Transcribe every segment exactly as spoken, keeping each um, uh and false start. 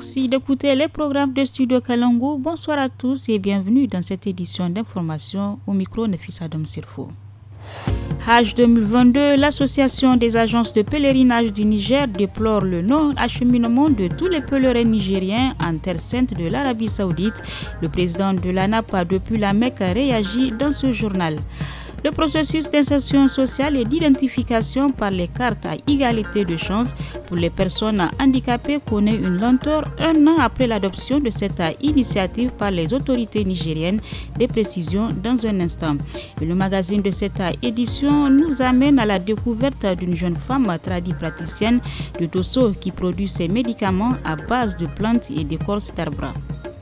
Merci d'écouter les programmes de Studio Kalangu. Bonsoir à tous et bienvenue dans cette édition d'information au micro Nefissa Adam Sirfo. Hajj deux mille vingt-deux, l'association des agences de pèlerinage du Niger déplore le non-acheminement de tous les pèlerins nigériens en terre sainte de l'Arabie Saoudite. Le président de l'A N A P a depuis la Mecque réagi dans ce journal. Le processus d'insertion sociale et d'identification par les cartes à égalité de chance pour les personnes handicapées connaît une lenteur un an après l'adoption de cette initiative par les autorités nigériennes. Des précisions dans un instant. Et le magazine de cette édition nous amène à la découverte d'une jeune femme tradipraticienne de Dosso qui produit ses médicaments à base de plantes et d'écorces d'arbres.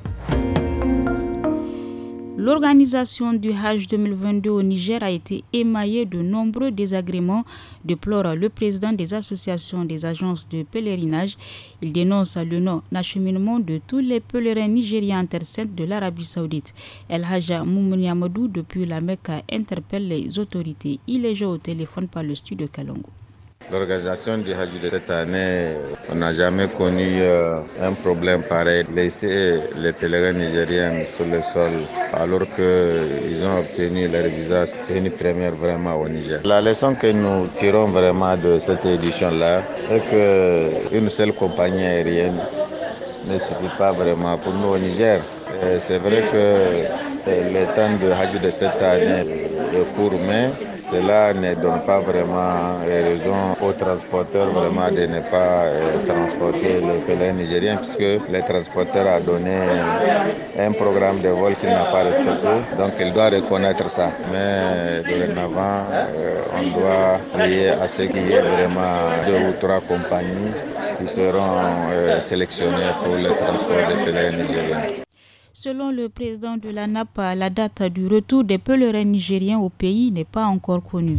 L'organisation du Hajj deux mille vingt-deux au Niger a été émaillée de nombreux désagréments, déplore le président des associations des agences de pèlerinage. Il dénonce le non-acheminement de tous les pèlerins nigériens en terre sainte de l'Arabie Saoudite. El Hajj Moumouni Amadou, depuis la Mecque, interpelle les autorités. Il est joué au téléphone par le studio Kalangu. L'organisation du Hajj de cette année, on n'a jamais connu euh, un problème pareil. Laisser les pèlerins nigériens sur le sol alors qu'ils ont obtenu leur visa, c'est une première vraiment au Niger. La leçon que nous tirons vraiment de cette édition-là est qu'une seule compagnie aérienne ne suffit pas vraiment pour nous au Niger. Et c'est vrai que le temps de Hajj de cette année est court, mais cela ne donne pas vraiment raison aux transporteurs vraiment de ne pas euh, transporter les pèlerins nigériens, puisque les transporteurs ont donné un programme de vol qu'il n'a pas respecté, donc il doit reconnaître ça. Mais dorénavant, euh, on doit veiller à ce qu'il y ait vraiment deux ou trois compagnies qui seront euh, sélectionnées pour le transport des pèlerins nigériens. Selon le président de l'A N A P, la date du retour des pèlerins nigériens au pays n'est pas encore connue.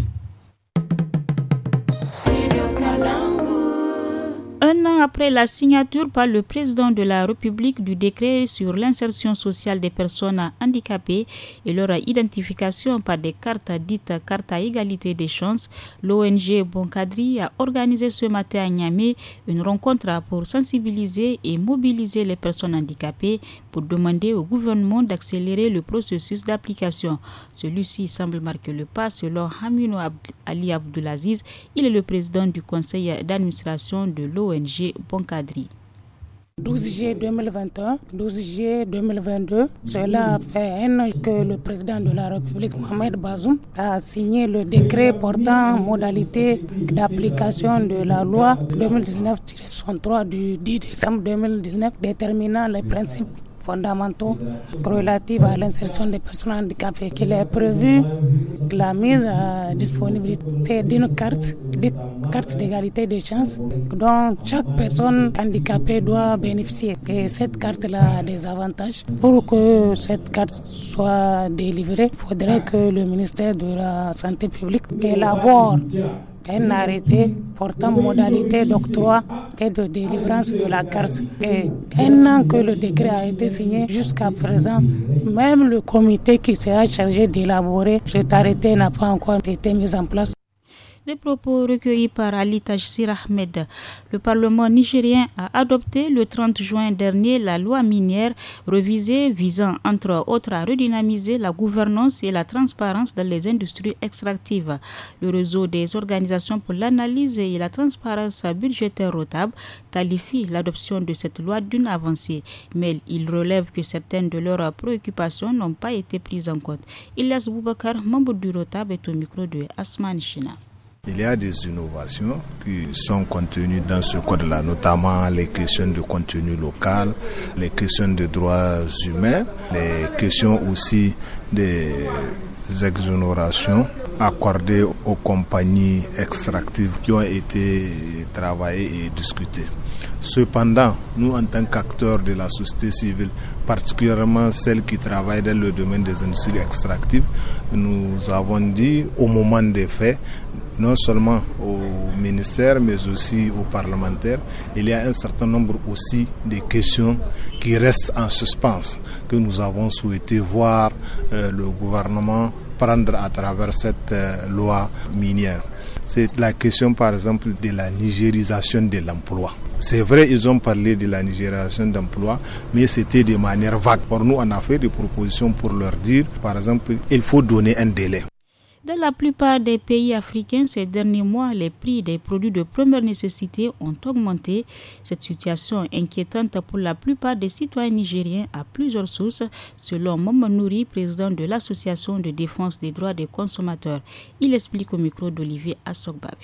Un an après la signature par le président de la République du décret sur l'insertion sociale des personnes handicapées et leur identification par des cartes dites cartes à égalité des chances, l'O N G Boncadri a organisé ce matin à Niamey une rencontre pour sensibiliser et mobiliser les personnes handicapées pour demander au gouvernement d'accélérer le processus d'application. Celui-ci semble marquer le pas selon Hamino Ali Abdulaziz. Il est le président du conseil d'administration de l'O N G Boncadri. douze juillet deux mille vingt et un, douze juillet deux mille vingt-deux, cela fait un an que le président de la République, Mohamed Bazoum, a signé le décret portant modalité d'application de la loi deux mille dix-neuf tiret soixante-trois du dix décembre deux mille dix-neuf déterminant les principes fondamentaux relatifs à l'insertion des personnes handicapées, qu'il est prévu la mise à disponibilité d'une carte, d'une carte d'égalité des chances dont chaque personne handicapée doit bénéficier. Et cette carte-là a des avantages. Pour que cette carte soit délivrée, il faudrait que le ministère de la Santé publique élabore un arrêté portant modalité d'octroi et de délivrance de la carte. Et un an que le décret a été signé, jusqu'à présent, même le comité qui sera chargé d'élaborer cet arrêté n'a pas encore été mis en place. Des propos recueillis par Ali Tajsir Ahmed. Le Parlement nigérien a adopté le trente juin dernier la loi minière révisée visant entre autres à redynamiser la gouvernance et la transparence dans les industries extractives. Le réseau des organisations pour l'analyse et la transparence budgétaire rotable qualifie l'adoption de cette loi d'une avancée, mais il relève que certaines de leurs préoccupations n'ont pas été prises en compte. Ilyas Boubacar, membre du rotable, est au micro de Asman China. Il y a des innovations qui sont contenues dans ce code-là, notamment les questions de contenu local, les questions de droits humains, les questions aussi des exonérations accordées aux compagnies extractives qui ont été travaillées et discutées. Cependant, nous, en tant qu'acteurs de la société civile, particulièrement celles qui travaillent dans le domaine des industries extractives, nous avons dit au moment des faits, non seulement au ministère, mais aussi aux parlementaires, il y a un certain nombre aussi de questions qui restent en suspens, que nous avons souhaité voir euh, le gouvernement prendre à travers cette euh, loi minière. C'est la question, par exemple, de la nigérisation de l'emploi. C'est vrai, ils ont parlé de la nigérisation d'emploi, mais c'était de manière vague. Pour nous, on a fait des propositions pour leur dire, par exemple, il faut donner un délai. Dans la plupart des pays africains, ces derniers mois, les prix des produits de première nécessité ont augmenté. Cette situation inquiétante pour la plupart des citoyens nigériens a plusieurs sources, selon Maman Nouri, président de l'Association de défense des droits des consommateurs. Il explique au micro d'Olivier Assogbavi.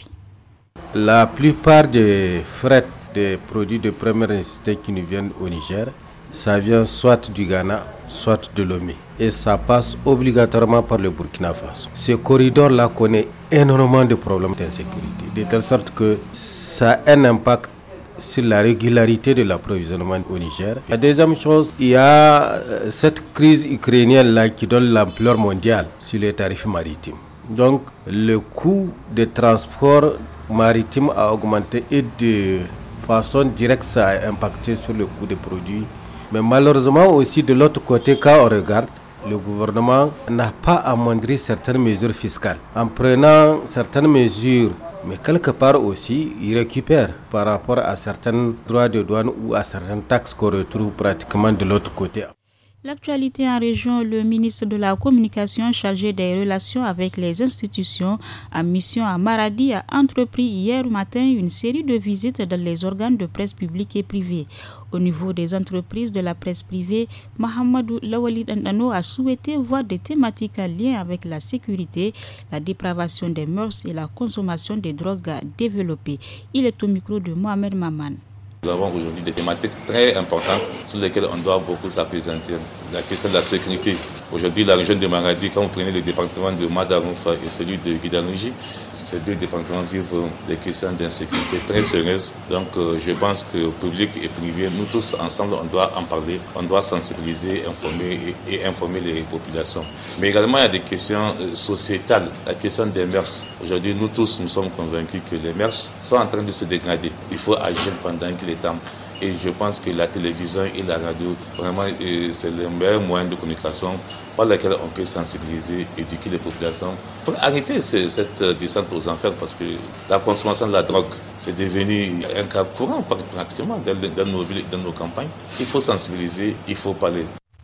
La plupart des frais des produits de première nécessité qui nous viennent au Niger, ça vient soit du Ghana, soit de Lomé. Et ça passe obligatoirement par le Burkina Faso. Ce corridor-là connaît énormément de problèmes d'insécurité, de telle sorte que ça a un impact sur la régularité de l'approvisionnement au Niger. La deuxième chose, il y a cette crise ukrainienne-là qui donne l'ampleur mondiale sur les tarifs maritimes. Donc, le coût de transport maritime a augmenté et de façon directe, ça a impacté sur le coût des produits. Mais malheureusement aussi, de l'autre côté, quand on regarde, le gouvernement n'a pas amoindri certaines mesures fiscales. En prenant certaines mesures, mais quelque part aussi, il récupère par rapport à certains droits de douane ou à certaines taxes qu'on retrouve pratiquement de l'autre côté. L'actualité en région, le ministre de la Communication chargé des relations avec les institutions en mission à Maradi a entrepris hier matin une série de visites dans les organes de presse publique et privée. Au niveau des entreprises de la presse privée, Mahamadou Lawali Dandano a souhaité voir des thématiques en lien avec la sécurité, la dépravation des mœurs et la consommation des drogues développées. Il est au micro de Mohamed Maman. Nous avons aujourd'hui des thématiques très importantes sur lesquelles on doit beaucoup s'appesantir. La question de la sécurité. Aujourd'hui, la région de Maradi, quand vous prenez le département de Madaroufa et celui de Guidanouji, ces deux départements vivent des questions d'insécurité très sérieuses. Donc, euh, je pense que public et privé, nous tous ensemble, on doit en parler, on doit sensibiliser, informer et, et informer les populations. Mais également, il y a des questions euh, sociétales, la question des mœurs. Aujourd'hui, nous tous, nous sommes convaincus que les mœurs sont en train de se dégrader. Il faut agir pendant qu'il est temps. Et je pense que la télévision et la radio, vraiment, c'est le meilleur moyen de communication par lequel on peut sensibiliser, éduquer les populations pour arrêter cette descente aux enfers, parce que la consommation de la drogue, c'est devenu un cas courant pratiquement dans nos villes et dans nos campagnes. Il faut sensibiliser, il faut parler.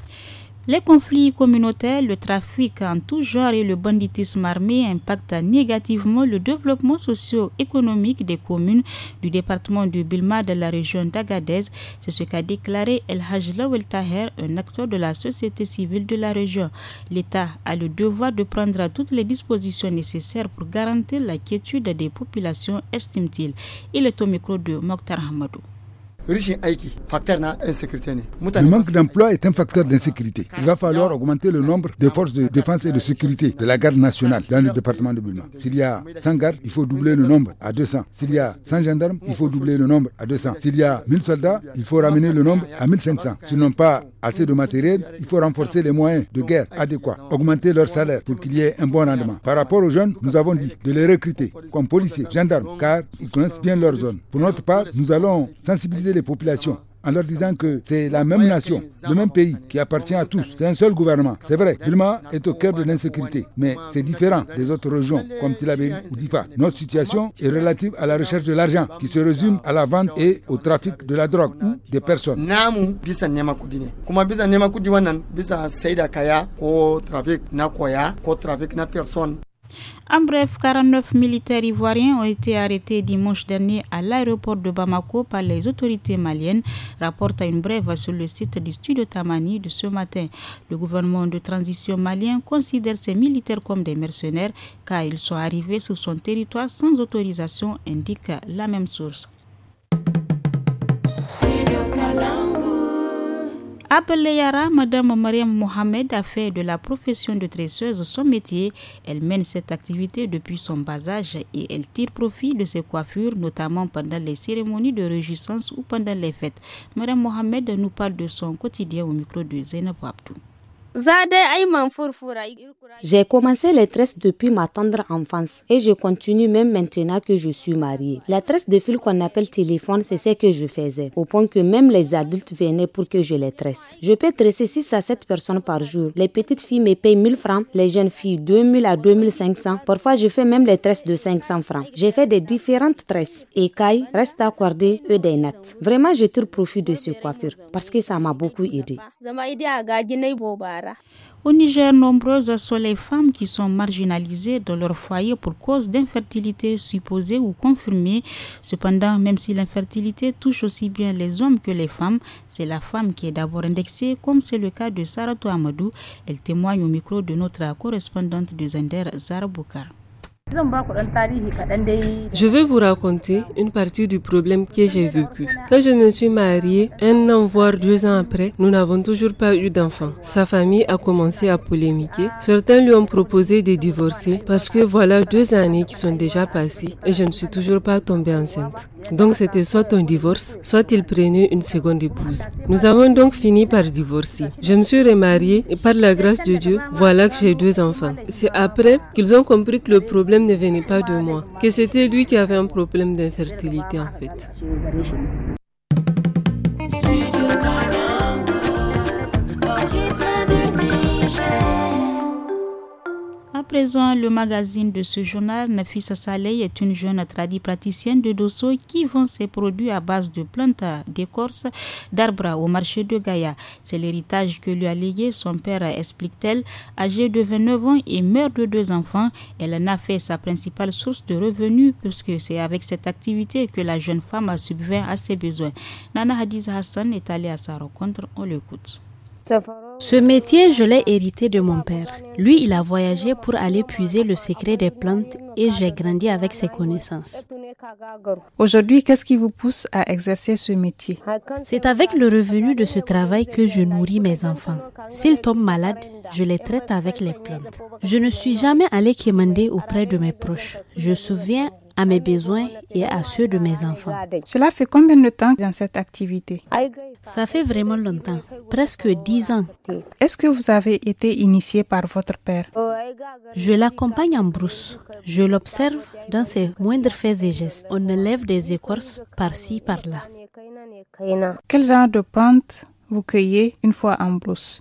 Les conflits communautaires, le trafic en tout genre et le banditisme armé impactent négativement le développement socio-économique des communes du département de Bilma de la région d'Agadez. C'est ce qu'a déclaré El Haj Lawel Taher, un acteur de la société civile de la région. L'État a le devoir de prendre toutes les dispositions nécessaires pour garantir la quiétude des populations, estime-t-il. Il est au micro de Mokhtar Hamadou. Le manque d'emploi est un facteur d'insécurité. Il va falloir augmenter le nombre des forces de défense et de sécurité de la garde nationale dans le département de Bilma. S'il y a cent gardes, il faut doubler le nombre à deux cents. S'il y a cent gendarmes, il faut doubler le nombre à deux cents. S'il y a mille soldats, il faut ramener le nombre à mille cinq cents. S'ils n'ont pas assez de matériel, il faut renforcer les moyens de guerre adéquats, augmenter leur salaire pour qu'il y ait un bon rendement. Par rapport aux jeunes, nous avons dit de les recruter comme policiers, gendarmes, car ils connaissent bien leur zone. Pour notre part, nous allons sensibiliser les populations en leur disant que c'est la même nation, le même pays qui appartient à tous. C'est un seul gouvernement. C'est vrai, Bilma est au cœur de l'insécurité, mais c'est différent des autres régions comme Tillabéri ou Difa. Notre situation est relative à la recherche de l'argent qui se résume à la vente et au trafic de la drogue ou des personnes. Namu bisa nema kudi kuma bisa nema kudi wannan bisa saida kaya ko trafic na koya ko trafic na personne. En bref, quarante-neuf militaires ivoiriens ont été arrêtés dimanche dernier à l'aéroport de Bamako par les autorités maliennes, rapporte à une brève sur le site du studio Tamani de ce matin. Le gouvernement de transition malien considère ces militaires comme des mercenaires car ils sont arrivés sur son territoire sans autorisation, indique la même source. Appelée Yara, Madame Mariam Mohamed a fait de la profession de tresseuse son métier. Elle mène cette activité depuis son bas âge et elle tire profit de ses coiffures, notamment pendant les cérémonies de réjouissance ou pendant les fêtes. Mariam Mohamed nous parle de son quotidien au micro de Zainab Abdou. J'ai commencé les tresses depuis ma tendre enfance et je continue même maintenant que je suis mariée. La tresse de fil qu'on appelle téléphone, c'est ce que je faisais, au point que même les adultes venaient pour que je les tresse. Je peux tresser six à sept personnes par jour. Les petites filles me payent mille francs, les jeunes filles deux mille à deux mille cinq cents. Parfois, je fais même les tresses de cinq cents francs. J'ai fait des différentes tresses, écailles, restes accordées et des nattes. Vraiment, je tire profit de ce coiffure parce que ça m'a beaucoup aidé. Au Niger, nombreuses sont les femmes qui sont marginalisées dans leur foyer pour cause d'infertilité supposée ou confirmée. Cependant, même si l'infertilité touche aussi bien les hommes que les femmes, c'est la femme qui est d'abord indexée, comme c'est le cas de Saratou Amadou. Elle témoigne au micro de notre correspondante de Zender, Zara Boukar. Je vais vous raconter une partie du problème que j'ai vécu. Quand je me suis mariée, un an voire deux ans après, nous n'avons toujours pas eu d'enfant. Sa famille a commencé à polémiquer. Certains lui ont proposé de divorcer parce que voilà deux années qui sont déjà passées et je ne suis toujours pas tombée enceinte. Donc c'était soit un divorce, soit il prenait une seconde épouse. Nous avons donc fini par divorcer. Je me suis remariée et par la grâce de Dieu, voilà que j'ai deux enfants. C'est après qu'ils ont compris que le problème ne venait pas de moi, que c'était lui qui avait un problème d'infertilité en fait. À présent, le magazine de ce journal, Nafissa Saleh est une jeune tradipraticienne de Dosso qui vend ses produits à base de plantes d'écorce d'arbres au marché de Gaïa. C'est l'héritage que lui a légué son père, explique-t-elle. Âgée de vingt-neuf ans et mère de deux enfants, elle en a fait sa principale source de revenus puisque c'est avec cette activité que la jeune femme a subvient à ses besoins. Nana Hadiza Hassan est allée à sa rencontre, on l'écoute. Ce métier, je l'ai hérité de mon père. Lui, il a voyagé pour aller puiser le secret des plantes et j'ai grandi avec ses connaissances. Aujourd'hui, qu'est-ce qui vous pousse à exercer ce métier? C'est avec le revenu de ce travail que je nourris mes enfants. S'ils tombent malades, je les traite avec les plantes. Je ne suis jamais allée quémander auprès de mes proches. Je souviens à mes besoins et à ceux de mes enfants. Cela fait combien de temps dans cette activité? Ça fait vraiment longtemps, presque dix ans. Est-ce que vous avez été initié par votre père? Je l'accompagne en brousse. Je l'observe dans ses moindres faits et gestes. On enlève des écorces par-ci, par-là. Quel genre de plantes vous cueillez une fois en brousse?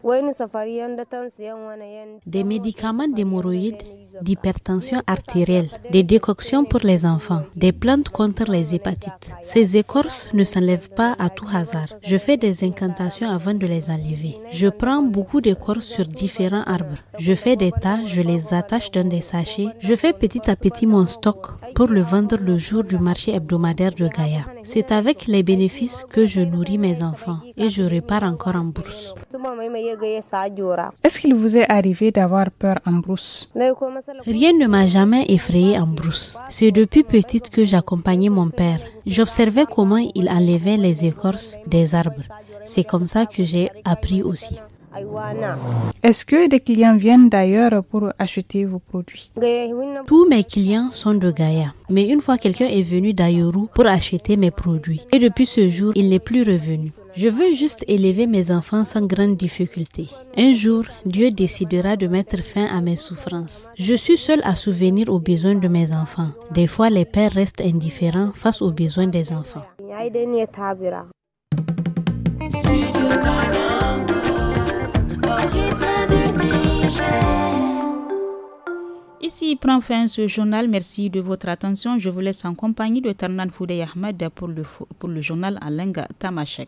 Des médicaments d'hémorroïdes, d'hypertension artérielle, des décoctions pour les enfants, des plantes contre les hépatites. Ces écorces ne s'enlèvent pas à tout hasard. Je fais des incantations avant de les enlever. Je prends beaucoup d'écorces sur différents arbres. Je fais des tas, je les attache dans des sachets. Je fais petit à petit mon stock pour le vendre le jour du marché hebdomadaire de Gaïa. C'est avec les bénéfices que je nourris mes enfants et je repars encore en brousse. Est-ce qu'il vous est arrivé d'avoir peur en brousse? Rien ne m'a jamais effrayée en brousse. C'est depuis petite que j'accompagnais mon père. J'observais comment il enlevait les écorces des arbres. C'est comme ça que j'ai appris aussi. Est-ce que des clients viennent d'ailleurs pour acheter vos produits? Tous mes clients sont de Gaïa. Mais une fois quelqu'un est venu d'Ayoru pour acheter mes produits. Et depuis ce jour, il n'est plus revenu. Je veux juste élever mes enfants sans grande difficulté. Un jour, Dieu décidera de mettre fin à mes souffrances. Je suis seule à souvenir aux besoins de mes enfants. Des fois, les pères restent indifférents face aux besoins des enfants. Ici prend fin ce journal. Merci de votre attention. Je vous laisse en compagnie de Tarnan Foudey Ahmed pour le, pour le journal en langue tamashek.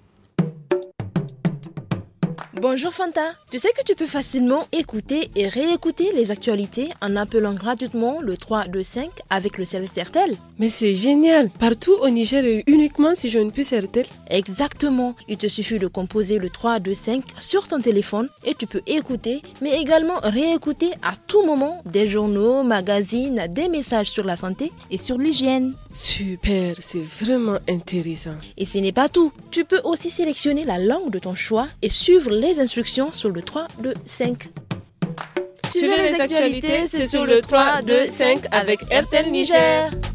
Bonjour Fanta, tu sais que tu peux facilement écouter et réécouter les actualités en appelant gratuitement le trois deux cinq avec le service RTL. Mais c'est génial, partout au Niger et uniquement si je ne puisse RTL. Exactement, il te suffit de composer le trois deux cinq sur ton téléphone et tu peux écouter mais également réécouter à tout moment des journaux, magazines, des messages sur la santé et sur l'hygiène. Super, c'est vraiment intéressant. Et ce n'est pas tout, tu peux aussi sélectionner la langue de ton choix et suivre les instructions sur le trois deux cinq. Suivez les actualités, c'est sur le trois deux cinq avec RTL Niger.